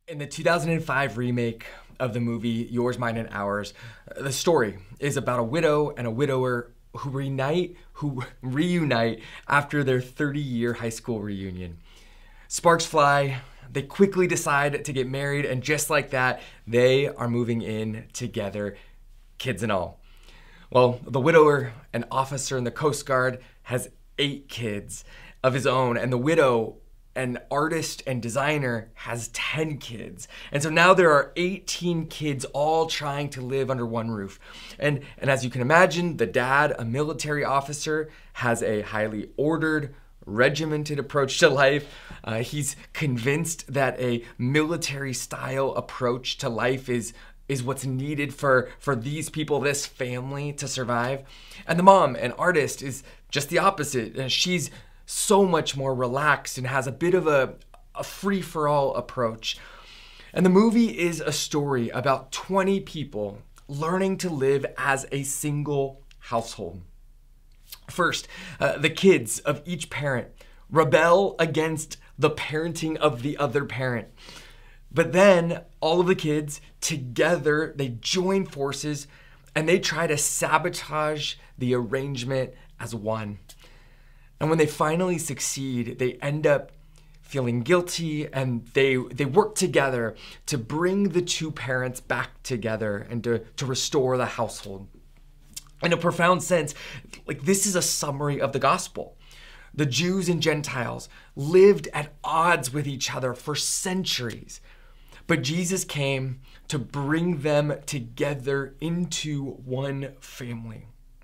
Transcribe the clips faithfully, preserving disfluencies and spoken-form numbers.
In the two thousand five remake of the movie Yours, Mine, and Ours, the story is about a widow and a widower who reunite, who reunite after their thirty-year high school reunion. Sparks fly, they quickly decide to get married, and just like that, they are moving in together, kids and all. Well, the widower, an officer in the Coast Guard, has eight kids of his own, and the widow, an artist and designer, has ten kids. And so now there are eighteen kids all trying to live under one roof. And, and as you can imagine, the dad, a military officer, has a highly ordered, regimented approach to life. Uh, he's convinced that a military style approach to life is is what's needed for, for these people, this family, to survive. And the mom, an artist, is just the opposite. Uh, she's so much more relaxed and has a bit of a, a free-for-all approach. And the movie is a story about twenty people learning to live as a single household. First, uh, the kids of each parent rebel against the parenting of the other parent. But then all of the kids together, they join forces and they try to sabotage the arrangement as one. And when they finally succeed, they end up feeling guilty, and they they work together to bring the two parents back together and to, to restore the household. In a profound sense, like this is a summary of the gospel. The Jews and Gentiles lived at odds with each other for centuries, but Jesus came to bring them together into one family.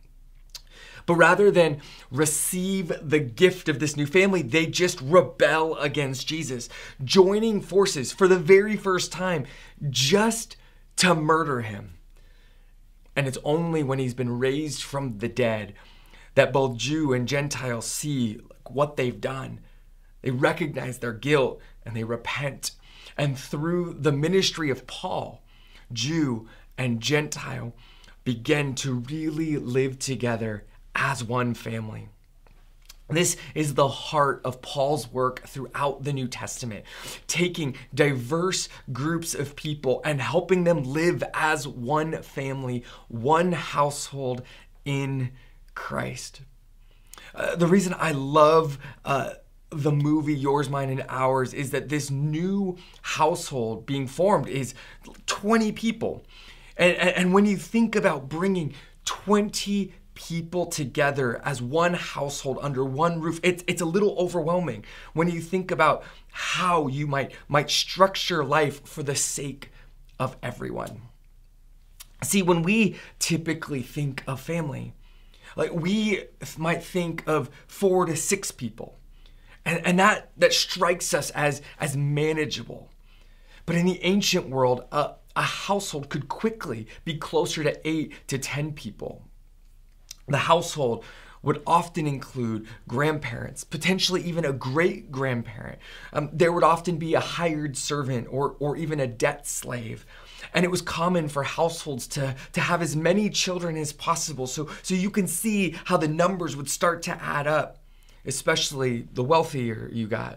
But rather than receive the gift of this new family, they just rebel against Jesus, joining forces for the very first time just to murder him. And it's only when he's been raised from the dead that both Jew and Gentile see what they've done. They recognize their guilt and they repent. And through the ministry of Paul, Jew and Gentile begin to really live together as one family. This is the heart of Paul's work throughout the New Testament, taking diverse groups of people and helping them live as one family, one household in Christ. Uh, the reason I love uh, the movie Yours, Mine, and Ours is that this new household being formed is twenty people. And, and, and when you think about bringing twenty people together as one household under one roof, it's it's a little overwhelming when you think about how you might might structure life for the sake of everyone. See, when we typically think of family, like we might think of four to six people, and, and that that strikes us as as manageable. But in the ancient world, a, a household could quickly be closer to eight to ten people. The household would often include grandparents, potentially even a great-grandparent. Um, there would often be a hired servant or, or even a debt slave. And it was common for households to, to have as many children as possible. So, so you can see how the numbers would start to add up, especially the wealthier you got.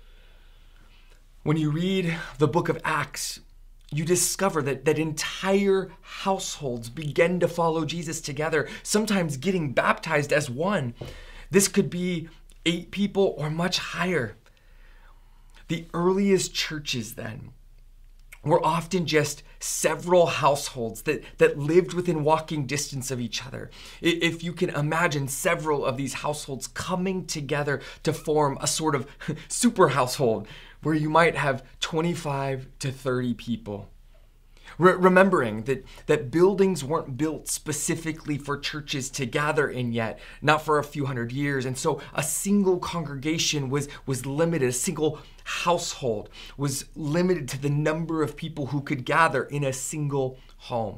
When you read the book of Acts, you discover that, that entire households begin to follow Jesus together, sometimes getting baptized as one. This could be eight people or much higher. The earliest churches then were often just several households that, that lived within walking distance of each other. If you can imagine several of these households coming together to form a sort of super household where you might have twenty-five to thirty people. Re- remembering that, that buildings weren't built specifically for churches to gather in yet, not for a few hundred years. And so a single congregation was, was limited, a single household was limited to the number of people who could gather in a single home.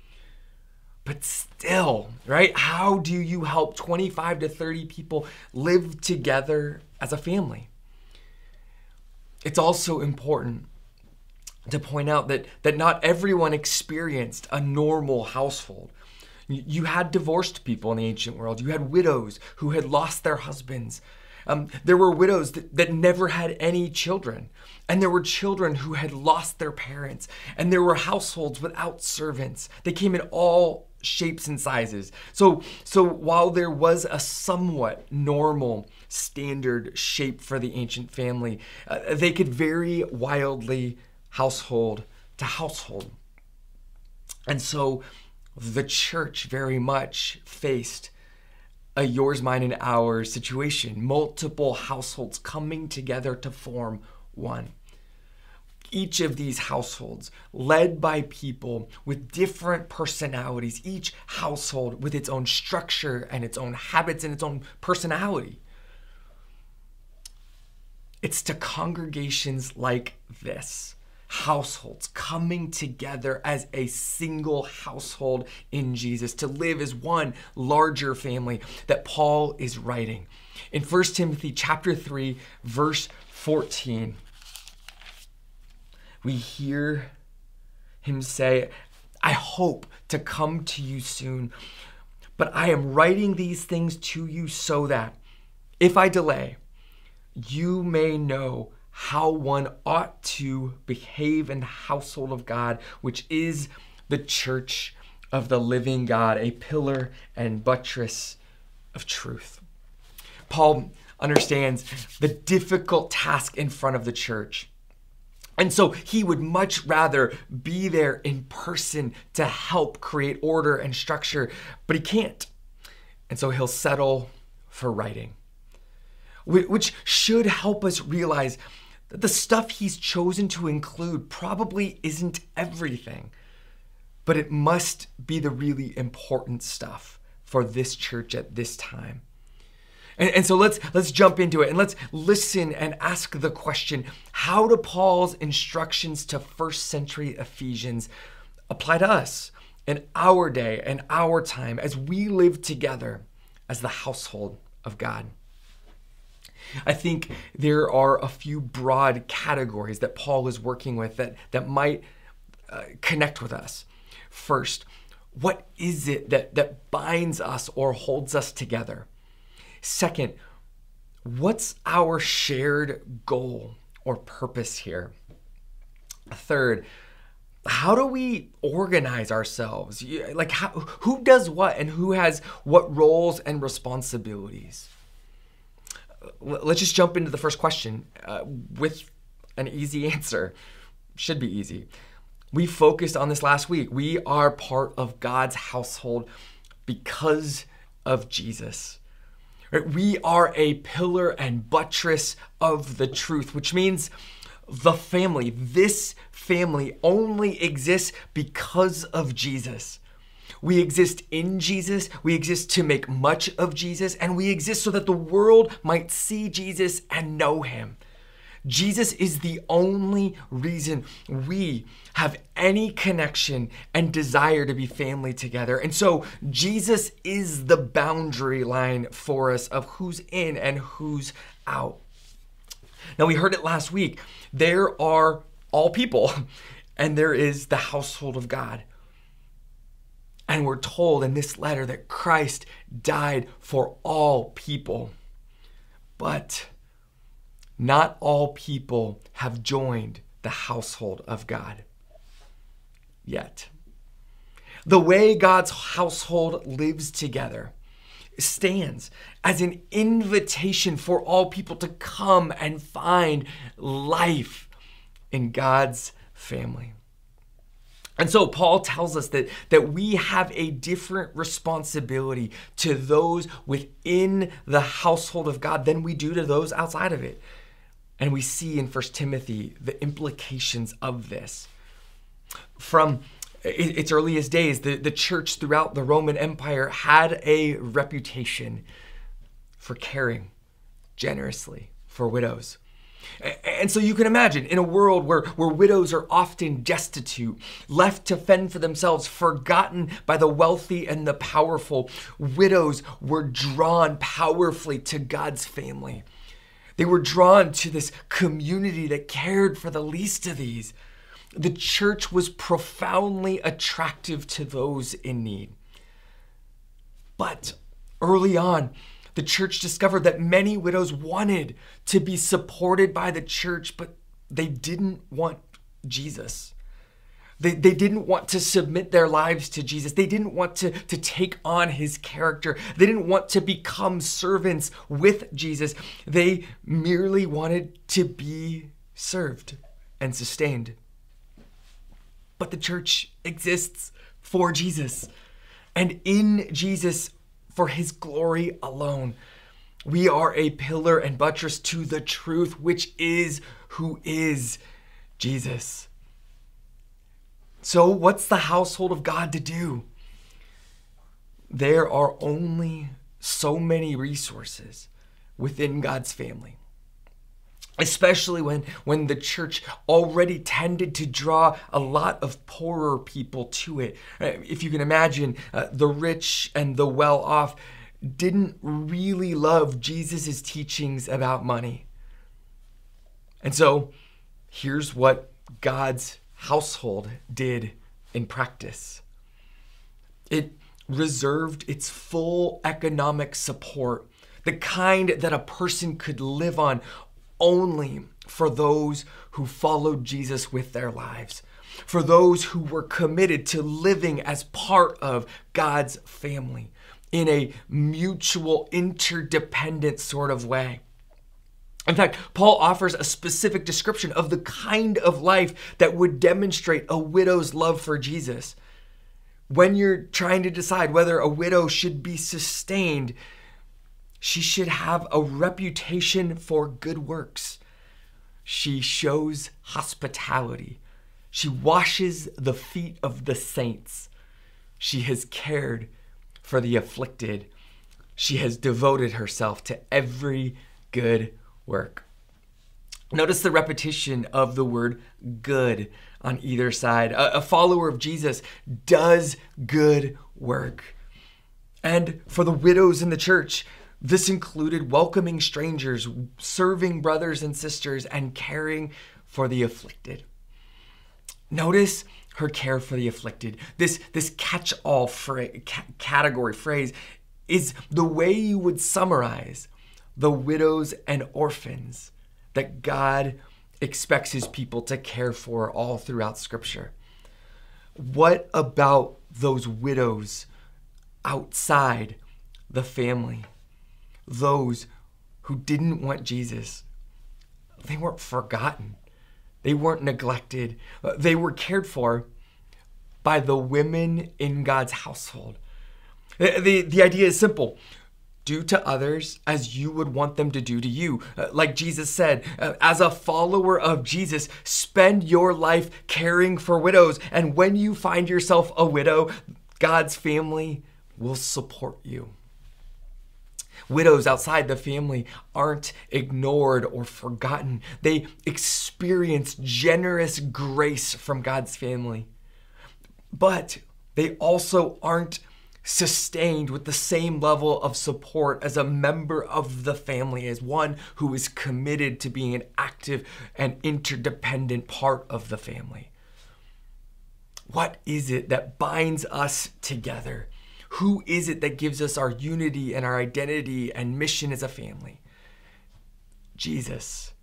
But still, right? How do you help twenty-five to thirty people live together as a family? It's also important to point out that, that not everyone experienced a normal household. You had divorced people in the ancient world. You had widows who had lost their husbands. Um, there were widows that, that never had any children. And there were children who had lost their parents. And there were households without servants. They came in all shapes and sizes. So, so while there was a somewhat normal standard shape for the ancient family, uh, they could vary wildly household to household. And so the church very much faced a yours, mine, and ours situation, multiple households coming together to form one. Each of these households led by people with different personalities, each household with its own structure and its own habits and its own personality. It's to congregations like this, households coming together as a single household in Jesus, to live as one larger family, that Paul is writing. In First Timothy chapter three, verse fourteen, we hear him say, I hope to come to you soon, but I am writing these things to you so that, if I delay, you may know how one ought to behave in the household of God, which is the church of the living God, a pillar and buttress of truth. Paul understands the difficult task in front of the church. And so he would much rather be there in person to help create order and structure, but he can't. And so he'll settle for writing, which should help us realize that the stuff he's chosen to include probably isn't everything, but it must be the really important stuff for this church at this time. And, and so let's let's jump into it and let's listen and ask the question, how do Paul's instructions to first century Ephesians apply to us in our day and our time as we live together as the household of God? I think there are a few broad categories that Paul is working with that, that might uh, connect with us. First, what is it that, that binds us or holds us together? Second, what's our shared goal or purpose here? Third, how do we organize ourselves? Like, how, who does what and who has what roles and responsibilities? Let's just jump into the first question uh, with an easy answer. Should be easy. We focused on this last week. We are part of God's household because of Jesus. Right? We are a pillar and buttress of the truth, which means the family, this family only exists because of Jesus. We exist in Jesus, we exist to make much of Jesus, and we exist so that the world might see Jesus and know him. Jesus is the only reason we have any connection and desire to be family together. And so Jesus is the boundary line for us of who's in and who's out. Now, we heard it last week. There are all people, and there is the household of God. And we're told in this letter that Christ died for all people. But not all people have joined the household of God yet. The way God's household lives together stands as an invitation for all people to come and find life in God's family. And so Paul tells us that, that we have a different responsibility to those within the household of God than we do to those outside of it. And we see in First Timothy the implications of this. From its earliest days, the, the church throughout the Roman Empire had a reputation for caring generously for widows. And so you can imagine, in a world where, where widows are often destitute, left to fend for themselves, forgotten by the wealthy and the powerful, widows were drawn powerfully to God's family. They were drawn to this community that cared for the least of these. The church was profoundly attractive to those in need. But early on, The church discovered that many widows wanted to be supported by the church, but they didn't want Jesus. They, they didn't want to submit their lives to Jesus. They didn't want to, to take on his character. They didn't want to become servants with Jesus. They merely wanted to be served and sustained. But the church exists for Jesus, and in Jesus for his glory alone. We are a pillar and buttress to the truth, which is who is Jesus. So what's the household of God to do? There are only so many resources within God's family, especially when, when the church already tended to draw a lot of poorer people to it. If you can imagine, uh, the rich and the well-off didn't really love Jesus' teachings about money. And so here's what God's household did in practice. It reserved its full economic support, the kind that a person could live on, only for those who followed Jesus with their lives, for those who were committed to living as part of God's family in a mutual, interdependent sort of way. In fact, Paul offers a specific description of the kind of life that would demonstrate a widow's love for Jesus. When you're trying to decide whether a widow should be sustained, she should have a reputation for good works. She shows hospitality. She washes the feet of the saints. She has cared for the afflicted. She has devoted herself to every good work. Notice the repetition of the word good on either side. A, a follower of Jesus does good work. And for the widows in the church, this included welcoming strangers, serving brothers and sisters, and caring for the afflicted. Notice her care for the afflicted. This, this catch-all fra- ca- category phrase is the way you would summarize the widows and orphans that God expects his people to care for all throughout Scripture. What about those widows outside the family? Those who didn't want Jesus. They weren't forgotten. They weren't neglected. They were cared for by the women in God's household. The, the, the idea is simple. Do to others as you would want them to do to you. Uh, like Jesus said, uh, as a follower of Jesus, spend your life caring for widows. And when you find yourself a widow, God's family will support you. Widows outside the family aren't ignored or forgotten. They experience generous grace from God's family. But they also aren't sustained with the same level of support as a member of the family, as one who is committed to being an active and interdependent part of the family. What is it that binds us together? Who is it that gives us our unity and our identity and mission as a family? Jesus.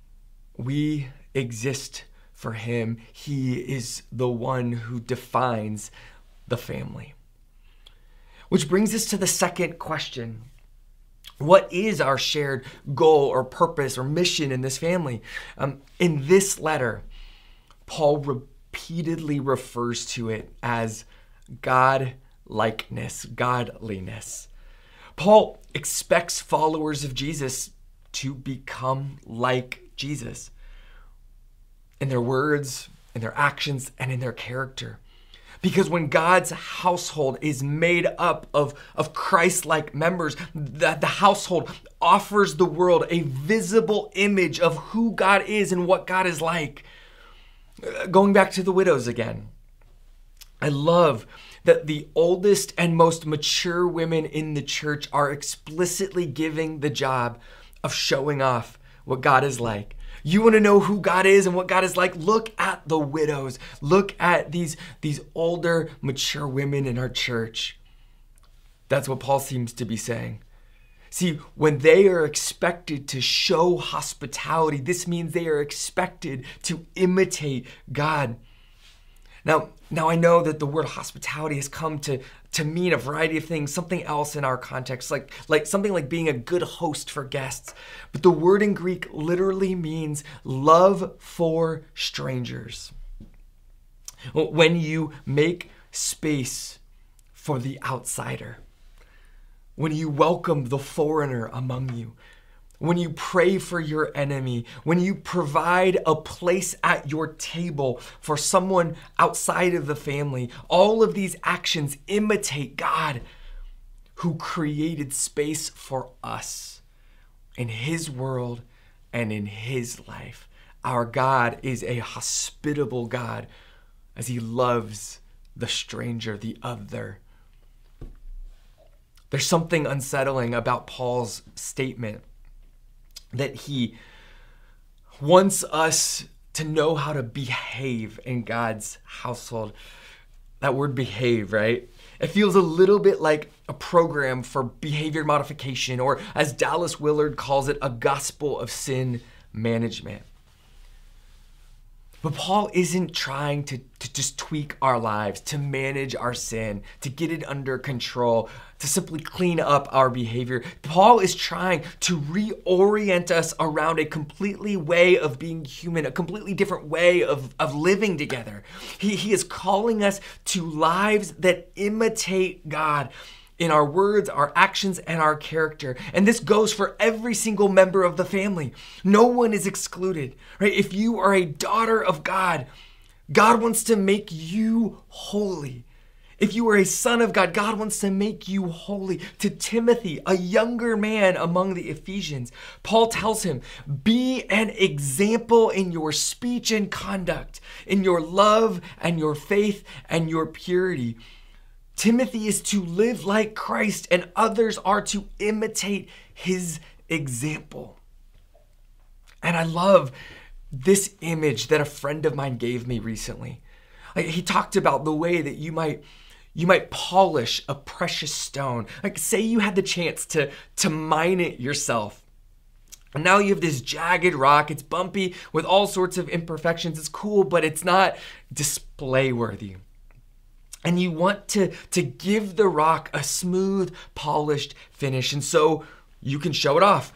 We exist for him. He is the one who defines the family. Which brings us to the second question. What is our shared goal or purpose or mission in this family? Um, in this letter, Paul repeatedly refers to it as God-likeness, godliness. Paul expects followers of Jesus to become like Jesus in their words, in their actions, and in their character. Because when God's household is made up of, of Christ-like members, that the household offers the world a visible image of who God is and what God is like. Going back to the widows again, I love that the oldest and most mature women in the church are explicitly giving the job of showing off what God is like. You want to know who God is and what God is like? Look at the widows. Look at these, these older, mature women in our church. That's what Paul seems to be saying. See, when they are expected to show hospitality, this means they are expected to imitate God. Now, now I know that the word hospitality has come to, to mean a variety of things, something else in our context, like, like something like being a good host for guests. But the word in Greek literally means love for strangers. When you make space for the outsider, when you welcome the foreigner among you, when you pray for your enemy, when you provide a place at your table for someone outside of the family, all of these actions imitate God, who created space for us in his world and in his life. Our God is a hospitable God as he loves the stranger, the other. There's something unsettling about Paul's statement that he wants us to know how to behave in God's household. That word behave, right? It feels a little bit like a program for behavior modification, or as Dallas Willard calls it, a gospel of sin management. But Paul isn't trying to, to just tweak our lives, to manage our sin, to get it under control, to simply clean up our behavior. Paul is trying to reorient us around a completely way of being human, a completely different way of, of living together. He, he is calling us to lives that imitate God in our words, our actions, and our character. And this goes for every single member of the family. No one is excluded, right? If you are a daughter of God, God wants to make you holy. If you are a son of God, God wants to make you holy. To Timothy, a younger man among the Ephesians, Paul tells him, be an example in your speech and conduct, in your love and your faith and your purity. Timothy is to live like Christ, and others are to imitate his example. And I love this image that a friend of mine gave me recently. Like, he talked about the way that you might you might polish a precious stone. Like, say you had the chance to, to mine it yourself. And now you have this jagged rock. It's bumpy with all sorts of imperfections. It's cool, but it's not display worthy. And you want to, to give the rock a smooth, polished finish. And so you can show it off.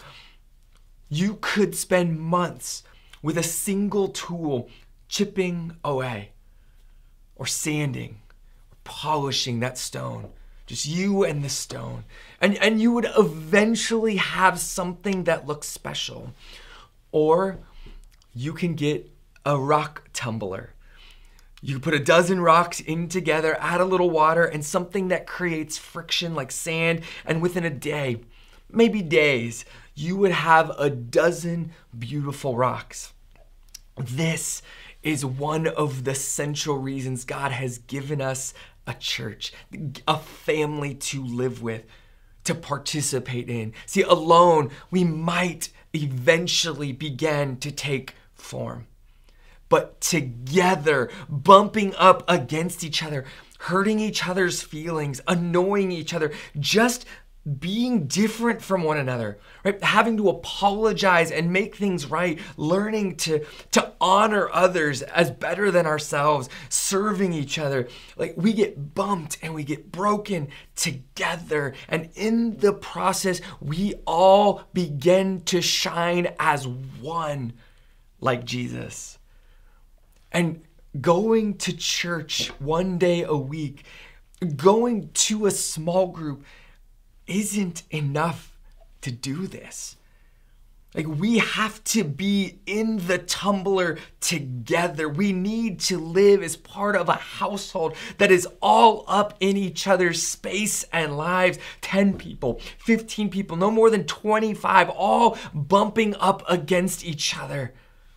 You could spend months with a single tool chipping away or sanding or polishing that stone. Just you and the stone. And, and you would eventually have something that looks special. Or you can get a rock tumbler. You put a dozen rocks in together, add a little water, and something that creates friction like sand, and within a day, maybe days, you would have a dozen beautiful rocks. This is one of the central reasons God has given us a church, a family to live with, to participate in. See, alone, we might eventually begin to take form. But together, bumping up against each other, hurting each other's feelings, annoying each other, just being different from one another, right? Having to apologize and make things right, learning to, to honor others as better than ourselves, serving each other. Like, we get bumped and we get broken together. And in the process, we all begin to shine as one, like Jesus. And going to church one day a week, going to a small group isn't enough to do this. Like, we have to be in the tumbler together. We need to live as part of a household that is all up in each other's space and lives. ten people, fifteen people, no more than twenty-five, all bumping up against each other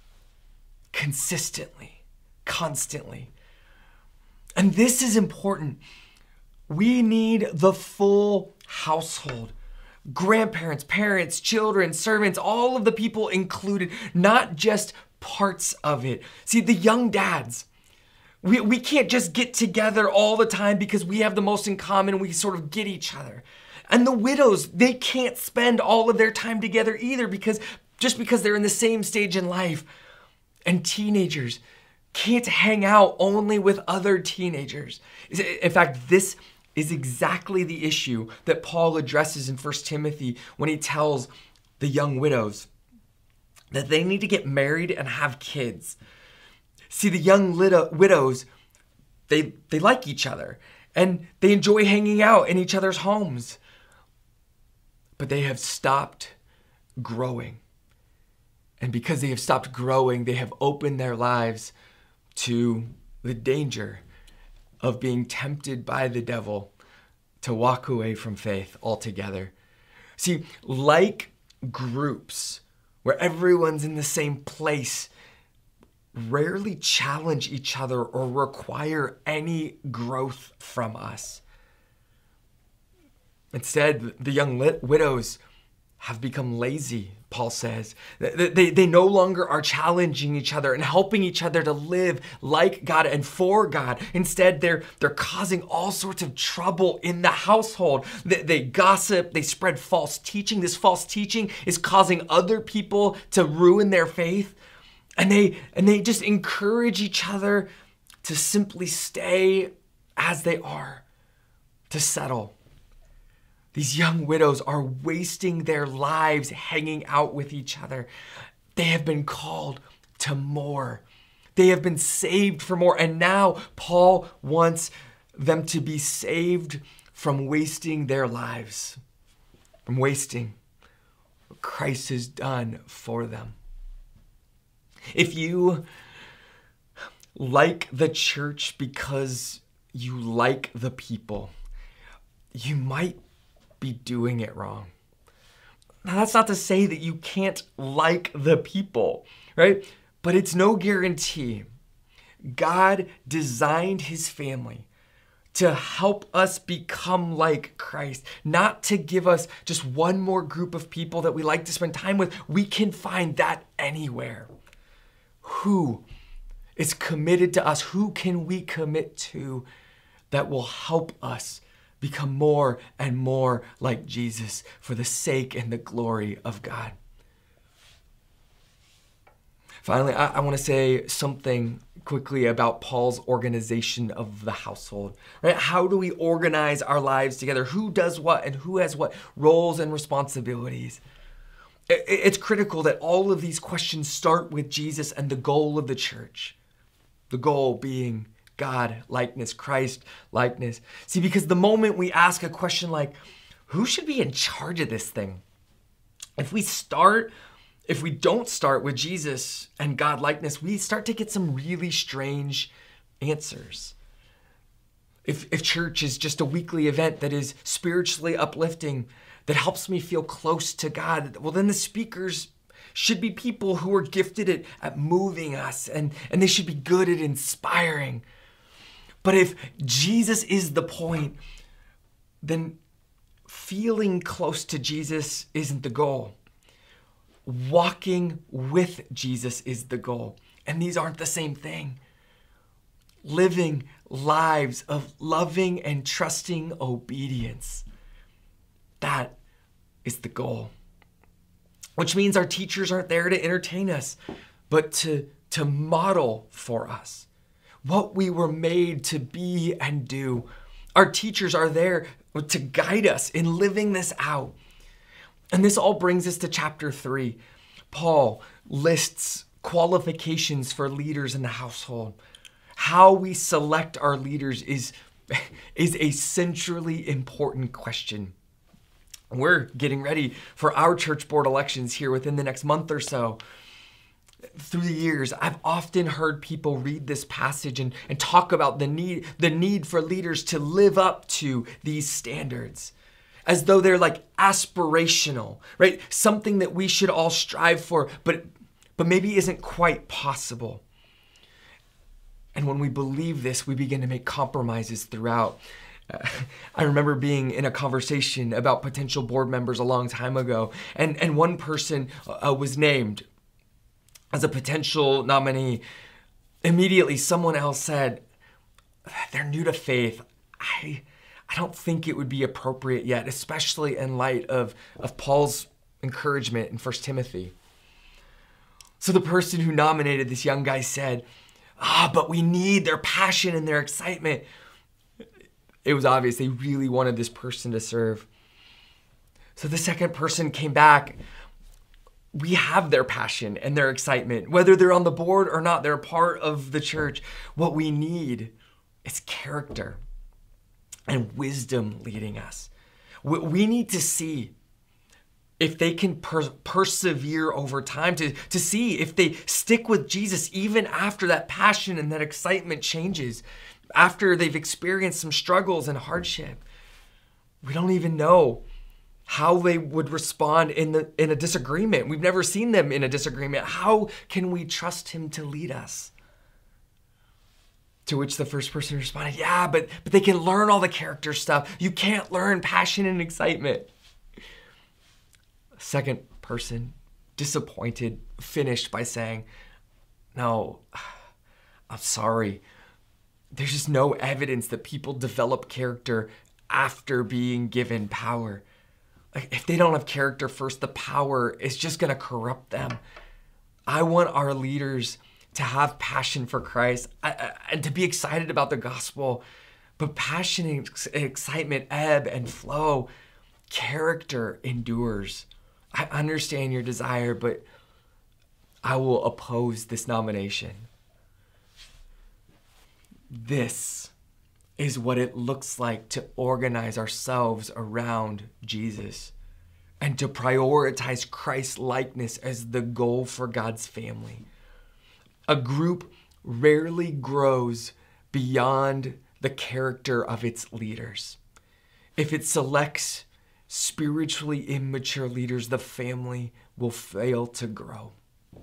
consistently. Constantly. And this is important. We need the full household. Grandparents, parents, children, servants, all of the people included, not just parts of it. See, the young dads, we, we can't just get together all the time because we have the most in common and we sort of get each other. And the widows, they can't spend all of their time together either, because just because they're in the same stage in life. And teenagers can't hang out only with other teenagers. In fact, this is exactly the issue that Paul addresses in First Timothy when he tells the young widows that they need to get married and have kids. See, the young lit- widows, they, they like each other and they enjoy hanging out in each other's homes, but they have stopped growing. And because they have stopped growing, they have opened their lives to the danger of being tempted by the devil to walk away from faith altogether. See, like groups where everyone's in the same place rarely challenge each other or require any growth from us. Instead, the young lit- widows have become lazy, Paul says. They, they, they no longer are challenging each other and helping each other to live like God and for God. Instead, they're, they're causing all sorts of trouble in the household. They, they gossip, they spread false teaching. This false teaching is causing other people to ruin their faith. And they, and they just encourage each other to simply stay as they are, to settle. These young widows are wasting their lives hanging out with each other. They have been called to more. They have been saved for more. And now Paul wants them to be saved from wasting their lives, from wasting what Christ has done for them. If you like the church because you like the people, you might be doing it wrong. Now, that's not to say that you can't like the people, right? But it's no guarantee. God designed his family to help us become like Christ, not to give us just one more group of people that we like to spend time with. We can find that anywhere. Who is committed to us? Who can we commit to that will help us become more and more like Jesus for the sake and the glory of God? Finally, I, I want to say something quickly about Paul's organization of the household, right? How do we organize our lives together? Who does what and who has what roles and responsibilities? It, it's critical that all of these questions start with Jesus and the goal of the church. The goal being God likeness, Christ likeness. See, because the moment we ask a question like, who should be in charge of this thing? If we start, if we don't start with Jesus and God likeness, we start to get some really strange answers. If, if church is just a weekly event that is spiritually uplifting, that helps me feel close to God, well, then the speakers should be people who are gifted at, at moving us, and, and they should be good at inspiring. But if Jesus is the point, then feeling close to Jesus isn't the goal. Walking with Jesus is the goal. And these aren't the same thing. Living lives of loving and trusting obedience. That is the goal. Which means our teachers aren't there to entertain us, but to, to model for us what we were made to be and do. Our teachers are there to guide us in living this out. And this all brings us to chapter three. Paul lists qualifications for leaders in the household. How we select our leaders is, is a centrally important question. We're getting ready for our church board elections here within the next month or so. Through the years, I've often heard people read this passage and, and talk about the need, the need for leaders to live up to these standards, as though they're like aspirational, right? Something that we should all strive for, but, but maybe isn't quite possible. And when we believe this, we begin to make compromises throughout. Uh, I remember being in a conversation about potential board members a long time ago, and, and one person uh, was named as a potential nominee. Immediately, someone else said, they're new to faith. I, I don't think it would be appropriate yet, especially in light of, of Paul's encouragement in First Timothy. So the person who nominated this young guy said, ah, but we need their passion and their excitement. It was obvious they really wanted this person to serve. So the second person came back. We have their passion and their excitement. Whether they're on the board or not, they're a part of the church. What we need is character and wisdom leading us. We need to see if they can per- persevere over time, to, to see if they stick with Jesus even after that passion and that excitement changes, after they've experienced some struggles and hardship. We don't even know how they would respond in the in a disagreement. We've never seen them in a disagreement. How can we trust him to lead us? To which the first person responded, yeah, but, but they can learn all the character stuff. You can't learn passion and excitement. Second person, disappointed, finished by saying, no, I'm sorry. There's just no evidence that people develop character after being given power. Like, if they don't have character first, the power is just going to corrupt them. I want our leaders to have passion for Christ and to be excited about the gospel, but passion and excitement ebb and flow. Character endures. I understand your desire, but I will oppose this nomination. This is what it looks like to organize ourselves around Jesus and to prioritize Christ's likeness as the goal for God's family. A group rarely grows beyond the character of its leaders. If it selects spiritually immature leaders, the family will fail to grow.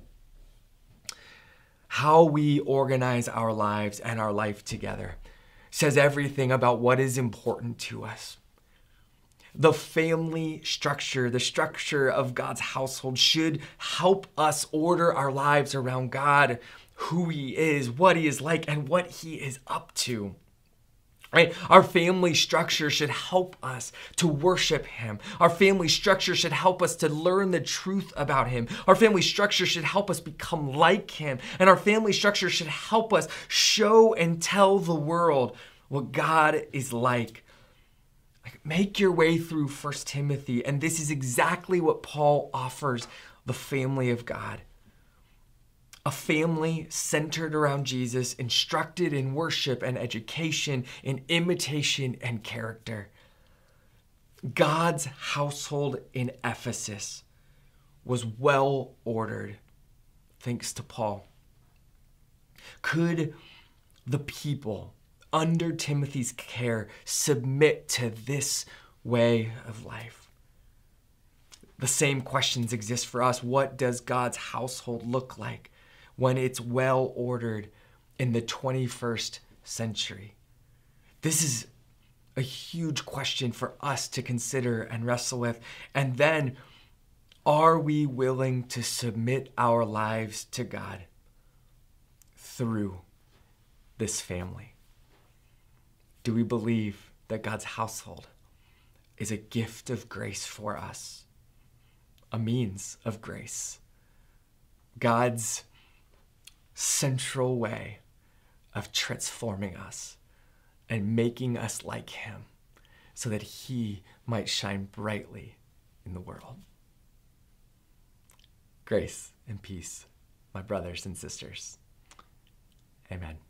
How we organize our lives and our life together says everything about what is important to us. The family structure, the structure of God's household, should help us order our lives around God, who he is, what he is like, and what he is up to. Right? Our family structure should help us to worship him. Our family structure should help us to learn the truth about him. Our family structure should help us become like him. And our family structure should help us show and tell the world what God is like. Like, make your way through First Timothy, and this is exactly what Paul offers the family of God. A family centered around Jesus, instructed in worship and education, in imitation and character. God's household in Ephesus was well ordered, thanks to Paul. Could the people under Timothy's care submit to this way of life? The same questions exist for us. What does God's household look like when it's well ordered in the twenty-first century? This is a huge question for us to consider and wrestle with. And then, are we willing to submit our lives to God through this family? Do we believe that God's household is a gift of grace for us, a means of grace, God's central way of transforming us and making us like him so that he might shine brightly in the world? Grace and peace, my brothers and sisters. Amen.